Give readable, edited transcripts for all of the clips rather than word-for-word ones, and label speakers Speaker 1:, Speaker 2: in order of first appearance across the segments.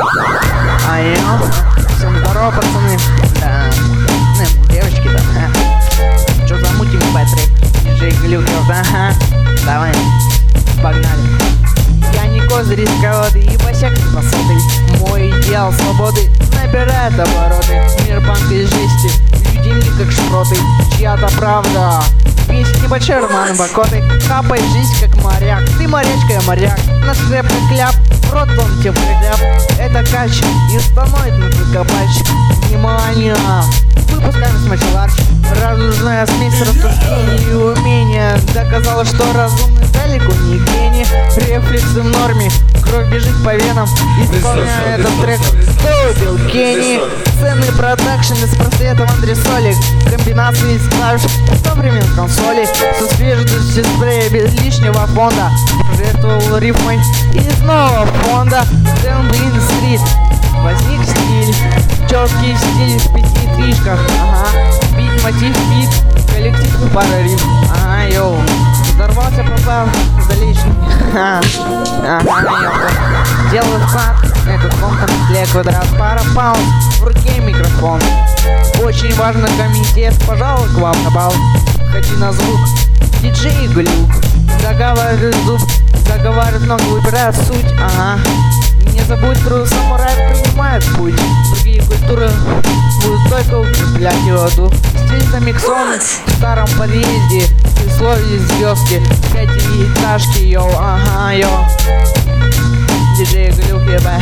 Speaker 1: Всем здорово, пацаны. Да, девочки, да. Чё замутим Патрик? Диджей Глюков, да? Давай, погнали. Я не козырь из колоды и босяк не посылкой. Мой идеал свободы набирает обороты. Мир банка из жести, деньги как шпроты. Чья-то правда весит небольшой роман бокоты. Капает жизнь как моряк. Ты морячка, я моряк. Наш рэп как кляп, в рот он тебе прикляп. Это кач и становится на твой копач. Внимание! Выпускаем смачеларч. Радужная смесь рассуждений и умения доказала, что разумный далеко не гений. Рефлексы в норме, кровь бежит по венам. Исполняя этот трек, кто убил гений? Ценный продакшн из просветов андресолик. Комбинации из клавиш со времен консоли. Со свежестью дисплея без лишнего фонда. Жертвовал рифмой из нового фонда. Гэмблин стрит. Возник стиль, четкий стиль в 5 тришках. Ага, бит, мотив, бит, коллектив и пара риф. Ага, йоу, взорвался, попал за лишний. Ага, ёпта. Делаю вклад, этот контент для квадрат, пара паунд, в руке микрофон. Очень важно комитет, пожалуй, к вам на бал. Ходи на звук, диджей Глюк. Заговаривает зуб, заговаривает много, выбирает суть. Ага. Не забудь, тру самурай принимает путь. Другие культуры будут только укреплять его дух. Стиль замиксон в старом подъезде. Условия звездки, 5-этажки, йоу, ага, йоу. Диджей Глюк, ебай,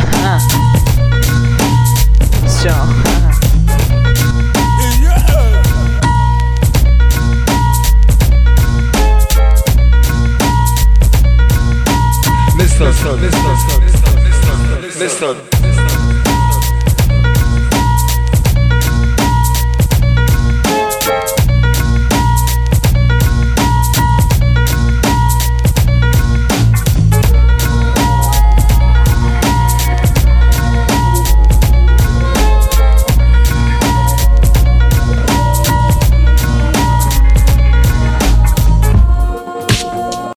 Speaker 1: все.
Speaker 2: Listen.